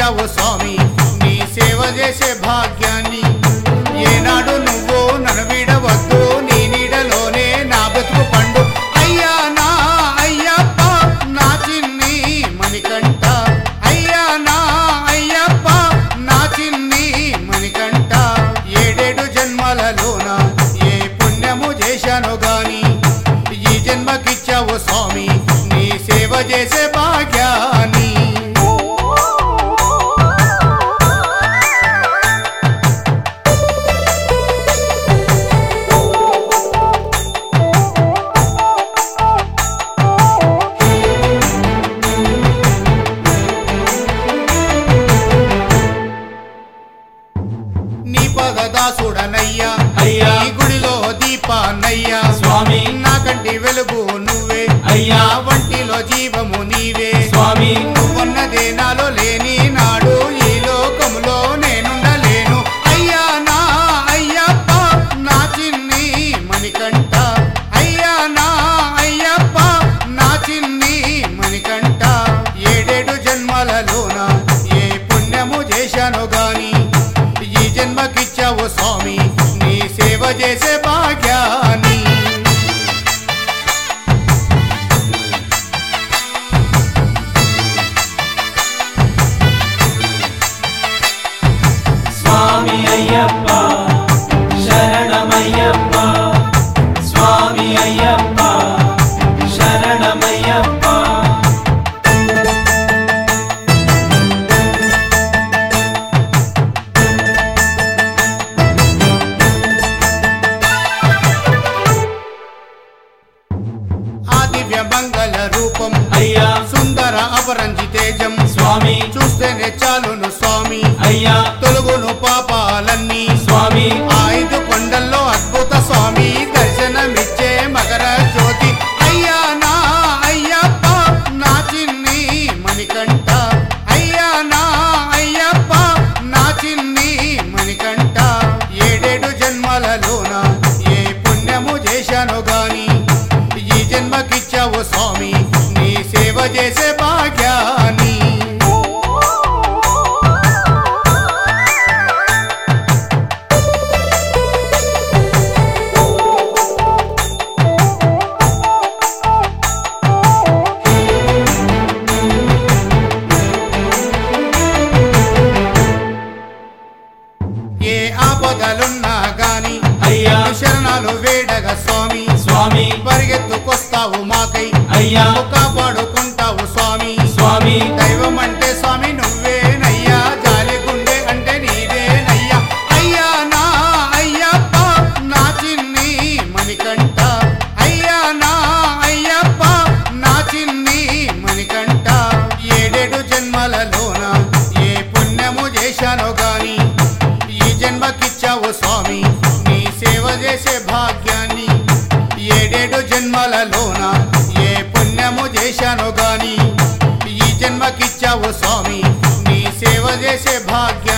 జన్మకిచ్చావు స్వామి నీ సేవ చేసే భాగ్యాన్ని ఏనాడు నువ్వు నన్ను విడవద్దు నీ నీడలోనే నా బ్రతుకు పండు అయ్యా నా అయ్యప్ప నా చిన్ని మణికంఠ అయ్యా నా అయ్యప్ప నా చిన్ని మణికంఠ ఏడేడు జన్మలలోన ఏ పుణ్యము చేశాను గాని ఈ జన్మకిచ్చావు స్వామి నీ సేవ చేసే భాగ్యాన్ని నీ పదదాసుడనయ్యా అయ్యా ఈ గుడిలో దీపాన్నయ్యా స్వామి నా కంటి వెలుగు నువ్వే అయ్యా వంటిలో జీవము నీవే స్వామి నువ్వున్నదే నాలో లేని నాడు ఈ లోకములో నేనుండలేను అయ్యా నా అయ్యప్ప నా చిన్ని మణికంఠ అయ్యా నా అయ్యప్ప నా చిన్ని మణికంఠ ఏడేడు జన్మలలోన ఏ పుణ్యము చేశాను గాని ఈ జన్మకిచ్చావు స్వామి నీ సేవ చేసే భాగ్యాన్ని స్వామి అయ్యప్ప శరణమయ్యప్ప స్వామి అయ్యప్ప శరణమయ్యప్ప ఆ దివ్య మంగళ రూపం అయ్యా సుందర అపరంజి తేజం స్వామి చూస్తేనే చాలును స్వామి అయ్యా తొలగును పాపాలన్నీ స్వామి ఆ ఐదు కొండల్లో అద్భుత స్వామి దర్శనమిచ్చే మకర జ్యోతి అయ్యా నా అయ్యప్ప నా చిన్ని మణికంఠ అయ్యా నా అయ్యప్ప నా చిన్ని మణికంఠ ఏడేడు జన్మలలోన ఏ పుణ్యము చేశాను గాని ఈ జన్మకిచ్చావు స్వామి నీ సేవ చేసే భాగ్యాన్ని ఏ ఆపదలున్నా గాని అయ్యా శరణాలు వేడగా స్వామి స్వామి పరిగెత్తుకొస్తావు మాకై అయ్యా కాపాడుకుంటావు స్వామి స్వామి దైవం అంటే స్వామి నువ్వేనయ్యా జాలి గుండె అంటే నీదేనయ్యా అయ్యా నా అయ్యప్ప నా చిన్ని మణికంఠ అయ్యా నా అయ్యప్ప నా చిన్ని మణికంఠ ఏడేడు జన్మలలోన ఏ పుణ్యము చేశాను గాని ఈ జన్మకిచ్చావు స్వామి నీ సేవ చేసే భాగ్యాన్ని ఏడేడు జన్మలలోన ఏ పుణ్యము చేశాను గాని ఈ జన్మకిచ్చావు స్వామి నీ సేవ చేసే భాగ్యాన్ని